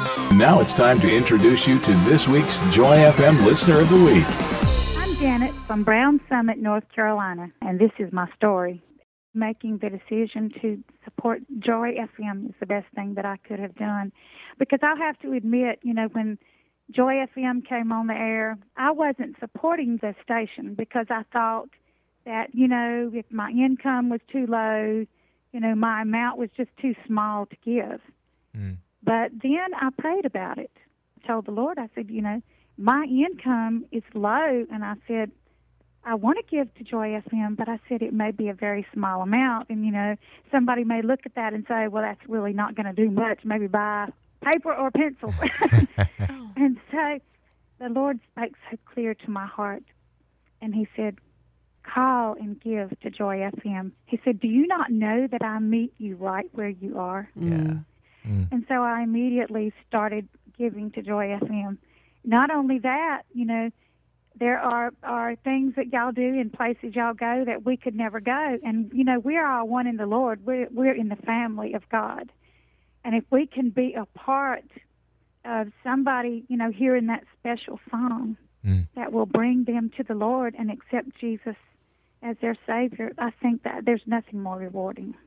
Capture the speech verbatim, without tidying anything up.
Now it's time to introduce you to this week's Joy F M Listener of the Week. I'm Janet from Brown Summit, North Carolina, and this is my story. Making the decision to support Joy F M is the best thing that I could have done, because I'll have to admit, you know, when Joy F M came on the air, I wasn't supporting the station because I thought that, you know, if my income was too low, you know, my amount was just too small to give. Mm. But then I prayed about it. I told the Lord, I said, you know, my income is low, and I said, I want to give to Joy F M, but I said it may be a very small amount. And, you know, somebody may look at that and say, well, that's really not going to do much. Maybe buy paper or pencil. And so the Lord spoke so clear to my heart, and he said, call and give to Joy F M. He said, do you not know that I meet you right where you are? Yeah. Mm. And so I immediately started giving to Joy F M. Not only that, you know, there are, are things that y'all do in places y'all go that we could never go. And, you know, we're all one in the Lord. We're, we're in the family of God. And if we can be a part of somebody, you know, hearing that special song mm. that will bring them to the Lord and accept Jesus as their Savior, I think that there's nothing more rewarding.